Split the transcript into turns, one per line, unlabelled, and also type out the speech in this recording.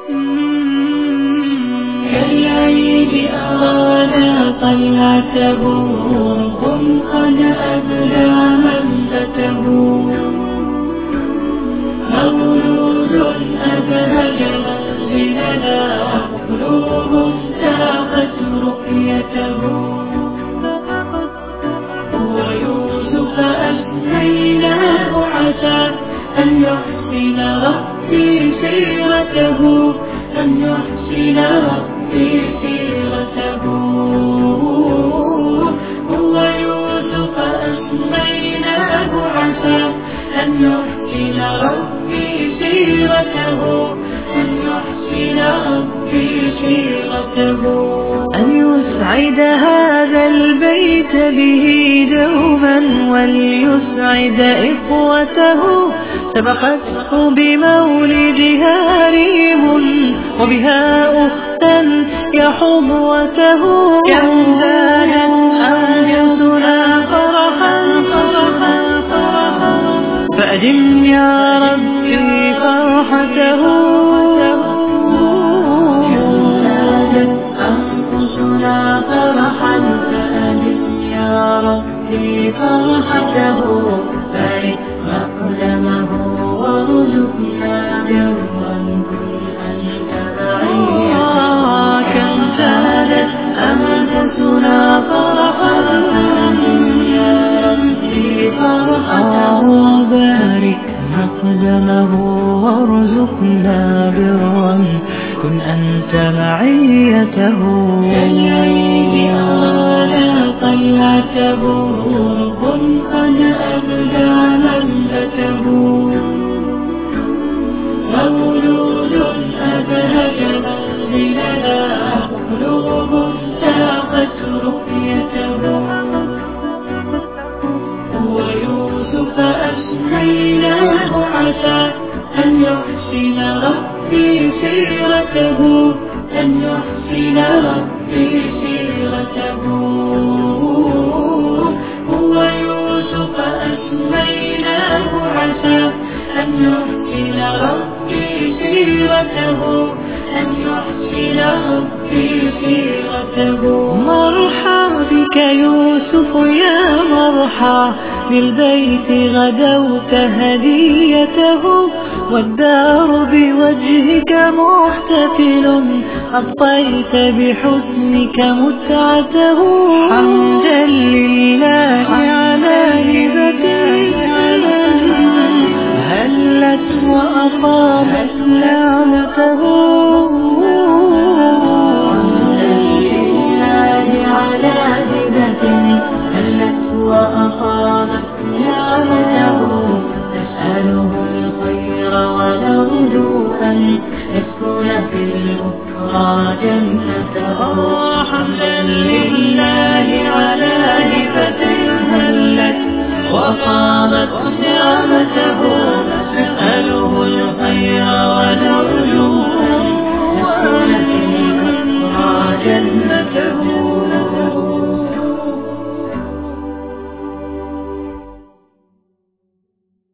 كالعيد أرانا طلعته رب قد أبدى منزته مولود أبهج منزلنا قلوب ساقت رؤيته ويوسف أسميناه عسى أن يحسن ربي سيرته أن يحسن ربي سيرته هو يوسف أسميناه عسى أن يحسن ربي سيرته أن يحسن ربي سيرته أن يسعد هذا البيت به دوما وليسعد إخوته سبقته بمولدها ريم وبها أختا يحظوته كم زادت أنفسنا فرحا فأدم يا ربي فرحته كم زادت أنفسنا فرحا فأدم يا ربي فرحته بارك مقدمه وارزقنا برا كل أنت معيته كم زادت أنفسنا فرحا فأدم يا ربي فرحته بارك مقدمه وارزقنا برا كن أنت معيته كالعيد أرانا طلعته رب قد أبدى منزته مولود أبهج منزلنا قلوب ساقت رؤيته ويوسف أسميناه عسى أن يحسن ربي سيرته أن يحسن ربي سيرته هو يوسف أسميناه عسى أن يحسن ربي سيرته أن يحسن ربي سيرته مرحى بك يوسف يا مرحى بالبيت غدوت هديته والدار بوجهك محتفل أضطيت بحسنك متعته حمدا لله على هبته هلت وأقامت نعمته حمدا لله على هبته هلت وأقامت نعمته نسأله الخير ونرجو أن يسكن في الأخرى جنته حمدا لله